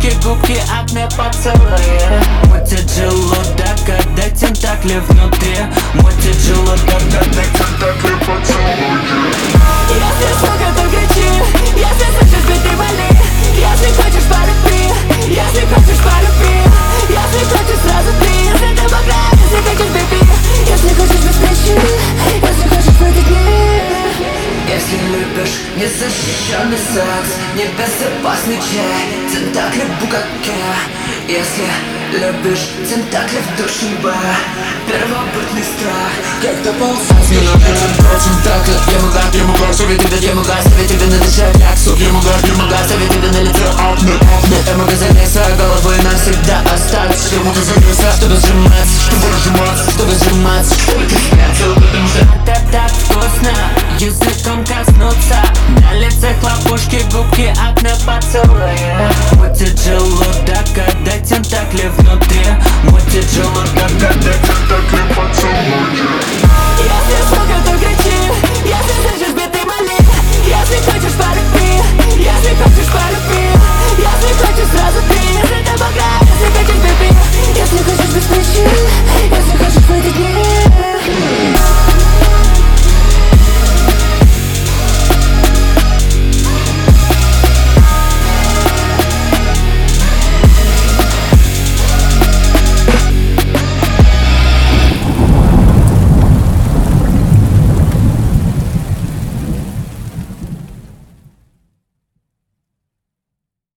хлопушки, губки, акне, поцелуи. Мутит желудок, когда тентакли внутри. Мутит желудок, когда тентакли поцелуи. Если сука, то кричи. Если слышишь, беги, вали. Если хочешь, полюби. Если хочешь, полюби. Если хочешь, сразу ты. Если ты богат, если хочешь, беби. Если хочешь, без причин. Если хочешь, в эти дни. Если любишь незащищенный секс, небезопасный чай, тентакли в букаке. Если любишь тентакли в душеве, первобытный страх, когда ползать. Не напишем против тентакли. Я могла ставить тебе на душе реакцию. Я могла ставить тебе на лицо акне. Я могу залезть головой навсегда остаться. Чтобы сжиматься, чтобы сжиматься, чтобы ты спрятал, потому что это так вкусно. Языком коснуться, на лице хлопушки, губки, акне, поцелуи. Мутит желудок,